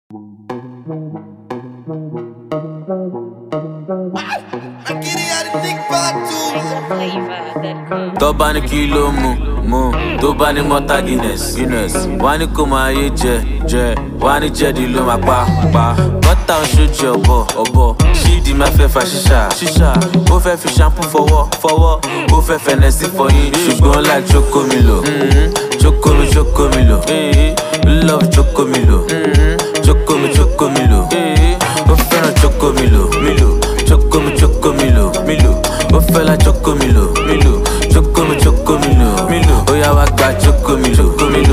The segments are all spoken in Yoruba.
Tó bá ní kí ló mú, tó bá ní mọ́tà Guinness. Wá ní kó máa yé jẹ, wá ní jẹ̀dí ló máa pa. Bọ́tà ń ṣojú ọ̀bọ, ṣídìí máa fẹ́ fa ṣíṣà. Ó fẹ́ fi shampoo fọwọ́, ó fẹ́ fẹ̀nẹ̀sì fọyín. Ṣùgbọ́n like Chocomilo, Chocomilo, love Chocomilo, Chocomilo. Ó fẹ́ràn Chocomilo, Chocomilo. Ó fẹ́ la Chocomilo, Chocomilo. Ó yá wá gba Chocomilo,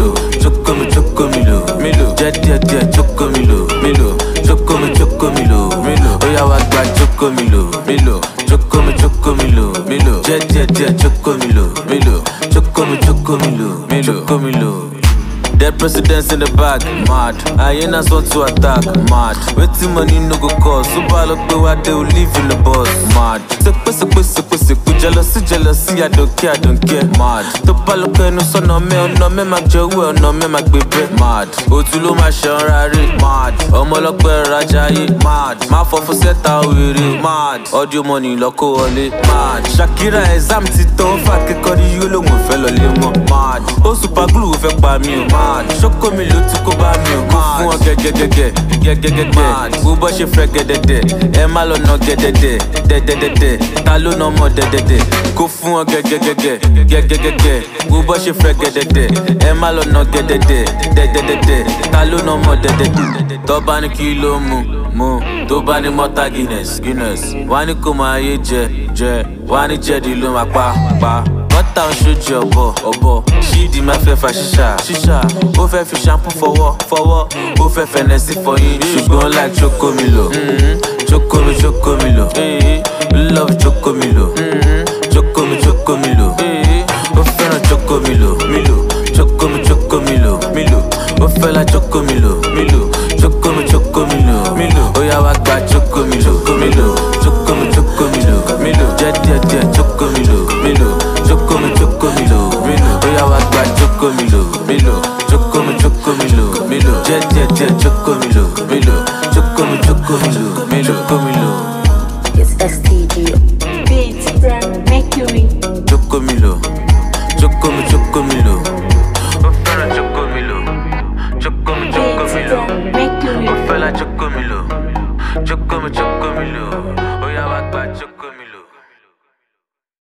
jẹ́ díẹ̀ Chocomilo, Chocomilo. Ó yá wá gba Chocomilo, Chocomilo. Jẹ́ díẹ̀ Chocomilo. Dead presidents in the back, mad. Hyenas want to attack, mad. Waiting money no go cause. Super look the way they will live in the bus, mad. Sepe, jealousy, I don't care, mad. To look no son no me mag jowe, no me mag bebe, mad. Otulo ma shanrari, mad. Omolokwe rajayi, mad. Ma for set awiri, mad. Audio money loko wole, mad. Shakira exam ti ton fa kekori yolo mo fe lole mo, mad. O super glue fe pa mi, mad. Chocomilo tí kò bá mi ò kó fún ọ gẹ́gẹ́gẹ́ mad. Bó bọ́ ṣe fẹ́ gẹ́dẹ́dẹ́, ẹ má lọ nà gẹ́dẹ́dẹ́. Ta ló nà ọmọ dẹ́dẹ́dẹ́? Kó fún ọ gẹ́gẹ́gẹ́. Bó bọ́ ṣe fẹ́ gẹ́dẹ́dẹ́, ẹ má lọ nà gẹ́dẹ́dẹ́. Ta ló nà ọmọ dẹ́dẹ́dẹ́? Tó bá ní kí ló mú, tó bá ní mọ́tà Guinness. Wá ní kó máa yé jẹ, wá ní jẹ̀dí ló máa pa. Bọ́tà ń ṣojú ọ̀bọ, ṣídìí máa fẹ́ fa ṣíṣà. Ó fẹ́ fi shampoo fọwọ́, ó fẹ́ fẹ̀nẹ̀sì fọyín. Ṣùgbọ́n like Chocomilo, Chocomilo. Love Chocomilo, Chocomilo. Ó fẹ́ràn Chocomilo, Chocomilo. Ó fẹ́ la Chocomilo, Chocomilo. Ó yá wá gba Chocomilo, jẹ́ díẹ̀ Chocomilo. Ó yá wá gba Chocomilo, jẹ́ díẹ̀ Chocomilo. It's STG. Beats from Mercury. Chocomilo. Ó fẹ́ràn Chocomilo, Chocomilo. Mercury. Ó fẹ́ la Chocomilo, Chocomilo. Ó yá wá gba Chocomilo.